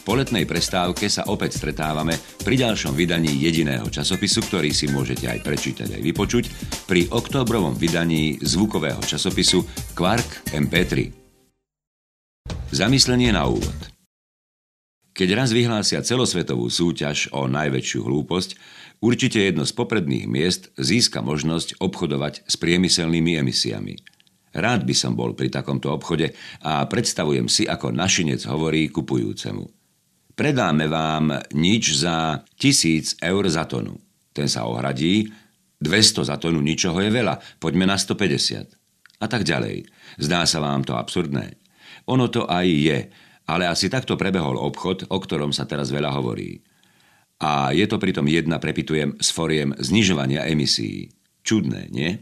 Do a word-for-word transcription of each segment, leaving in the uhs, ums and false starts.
Po letnej prestávke sa opäť stretávame pri ďalšom vydaní jediného časopisu, ktorý si môžete aj prečítať, aj vypočuť, pri októbrovom vydaní zvukového časopisu Quark em pé tri. Zamyslenie na úvod. Keď raz vyhlásia celosvetovú súťaž o najväčšiu hlúposť, určite jedno z popredných miest získa možnosť obchodovať s priemyselnými emisiami. Rád by som bol pri takomto obchode a predstavujem si, ako našinec hovorí kupujúcemu. Predáme vám nič za tisíc eur za tonu. Ten sa ohradí, dvesto za tonu ničoho je veľa, poďme na stopäťdesiat. A tak ďalej. Zdá sa vám to absurdné? Ono to aj je, ale asi takto prebehol obchod, o ktorom sa teraz veľa hovorí. A je to pritom jedna, prepitujem, z foriem znižovania emisií. Čudné, nie?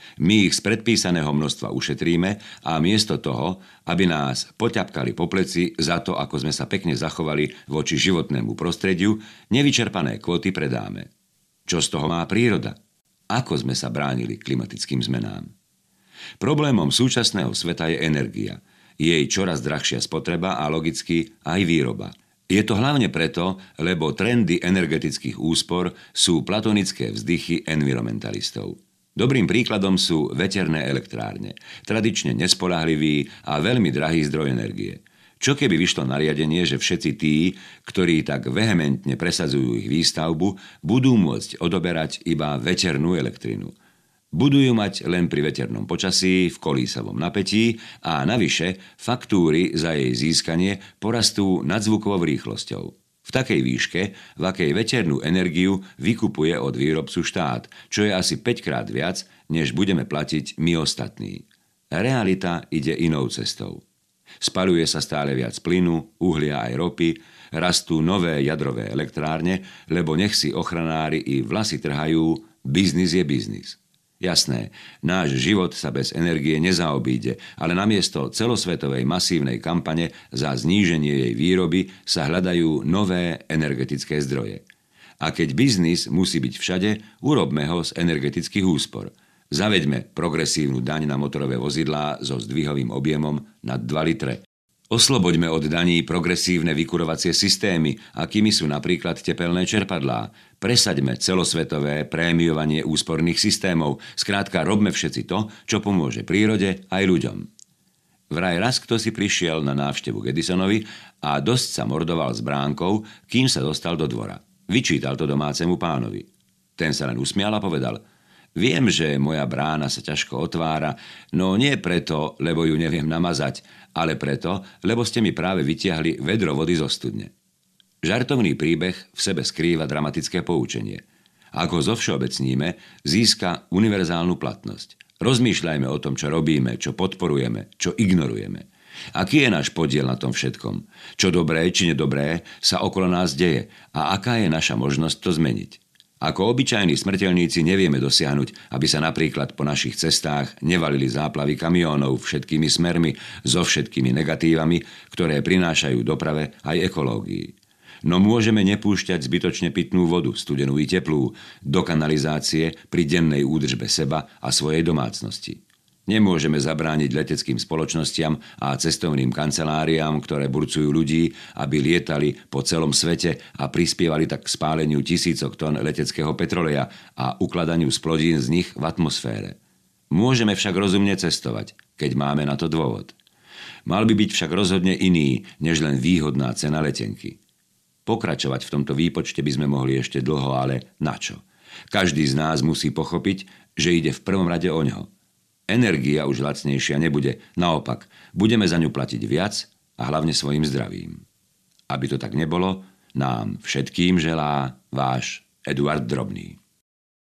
My ich z predpísaného množstva ušetríme a miesto toho, aby nás poťapkali po pleci za to, ako sme sa pekne zachovali voči životnému prostrediu, nevyčerpané kvóty predáme. Čo z toho má príroda? Ako sme sa bránili klimatickým zmenám? Problémom súčasného sveta je energia, jej čoraz drahšia spotreba a logicky aj výroba. Je to hlavne preto, lebo trendy energetických úspor sú platonické vzdychy environmentalistov. Dobrým príkladom sú veterné elektrárne, tradične nespoľahlivý a veľmi drahý zdroj energie. Čo keby vyšlo nariadenie, že všetci tí, ktorí tak vehementne presadzujú ich výstavbu, budú môcť odoberať iba veternú elektrinu. Budú ju mať len pri veternom počasí, v kolísavom napätí a navyše faktúry za jej získanie porastú nadzvukovou rýchlosťou. V takej výške, v akej veternú energiu vykupuje od výrobcu štát, čo je asi päťkrát viac, než budeme platiť my ostatní. Realita ide inou cestou. Spaľuje sa stále viac plynu, uhlia aj ropy, rastú nové jadrové elektrárne, lebo nech si ochranári i vlasy trhajú, biznis je biznis. Jasné, náš život sa bez energie nezaobíde, ale namiesto celosvetovej masívnej kampane za zníženie jej výroby sa hľadajú nové energetické zdroje. A keď biznis musí byť všade, urobme ho z energetických úspor. Zaveďme progresívnu daň na motorové vozidlá so zdvihovým objemom nad dva litre. Osloboďme od daní progresívne vykurovacie systémy, akými sú napríklad tepelné čerpadlá. Presaďme celosvetové prémiovanie úsporných systémov. Skrátka, robme všetci to, čo pomôže prírode aj ľuďom. Vraj raz kto si prišiel na návštevu k Edisonovi a dosť sa mordoval s bránkou, kým sa dostal do dvora. Vyčítal to domácemu pánovi. Ten sa len usmial a povedal: Viem, že moja brána sa ťažko otvára, no nie preto, lebo ju neviem namazať, ale preto, lebo ste mi práve vytiahli vedro vody zo studne. Žartovný príbeh v sebe skrýva dramatické poučenie. Ako zovšeobecníme, získa univerzálnu platnosť. Rozmýšľajme o tom, čo robíme, čo podporujeme, čo ignorujeme. Aký je náš podiel na tom všetkom? Čo dobré či nedobré sa okolo nás deje a aká je naša možnosť to zmeniť? Ako obyčajní smrteľníci nevieme dosiahnuť, aby sa napríklad po našich cestách nevalili záplavy kamiónov všetkými smermi so všetkými negatívami, ktoré prinášajú doprave aj ekológii. No môžeme nepúšťať zbytočne pitnú vodu, studenú i teplú, do kanalizácie pri dennej údržbe seba a svojej domácnosti. Nemôžeme zabrániť leteckým spoločnostiam a cestovným kanceláriám, ktoré burcujú ľudí, aby lietali po celom svete a prispievali tak k spáleniu tisícok tón leteckého petroleja a ukladaniu splodín z nich v atmosfére. Môžeme však rozumne cestovať, keď máme na to dôvod. Mal by byť však rozhodne iný, než len výhodná cena letenky. Pokračovať v tomto výpočte by sme mohli ešte dlho, ale na čo? Každý z nás musí pochopiť, že ide v prvom rade o ňo. Energia už lacnejšia nebude. Naopak, budeme za ňu platiť viac a hlavne svojim zdravím. Aby to tak nebolo, nám všetkým želá váš Eduard Drobný.